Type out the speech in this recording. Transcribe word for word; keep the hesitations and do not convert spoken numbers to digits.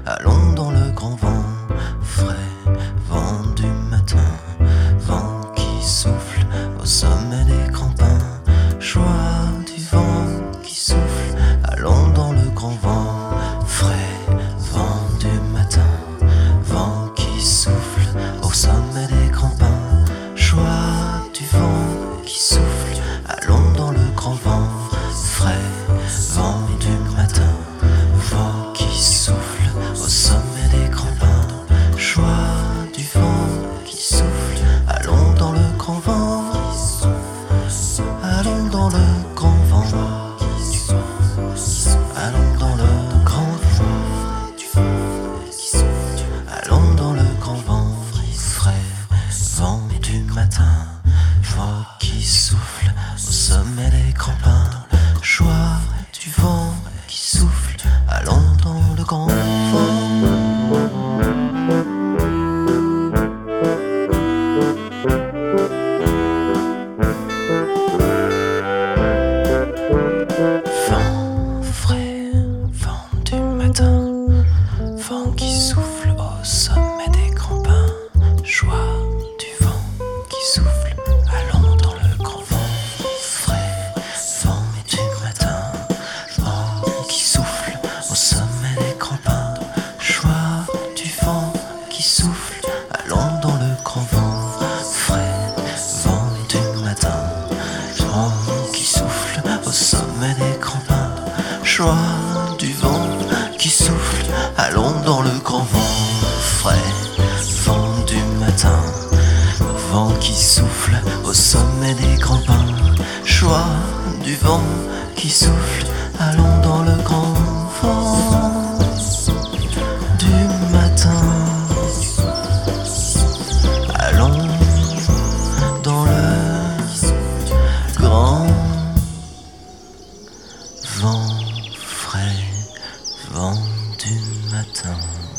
Allons dans le grand vent frais, vent du matin, vent qui souffle au sommet des crampins. Joie du vent qui souffle, allons dans le grand vent frais, vent du matin, vent qui souffle au sommet des crampins. Joie du vent qui souffle, allons dans le grand vent frais, vent du matin, vent qui souffle au sommet des crampins. Joie du vent qui souffle, allons dans le grand vent, allons dans le grand vent, allons dans le grand vent, allons dans le grand vent frais, vent du matin, vent qui souffle au sommet des crampins. Joie du vent qui souffle, allons dans le grand vent. Vent frais, vent du matin, vent qui souffle au sommet des crampins. Joie du vent qui souffle, allons dans le grand vent frais, vent du matin, vent qui souffle au sommet des crampins. Joie du vent qui souffle, allons dans le grand vent frais, vent du matin, vent qui souffle au sommet des crampins. Joie du vent qui souffle, allons dans le grand vent frais, vent du matin, vent qui souffle au sommet des crampins. Joie du vent qui souffle, allons dans le grand vent du matin, allons dans le grand vent frais, vent du matin.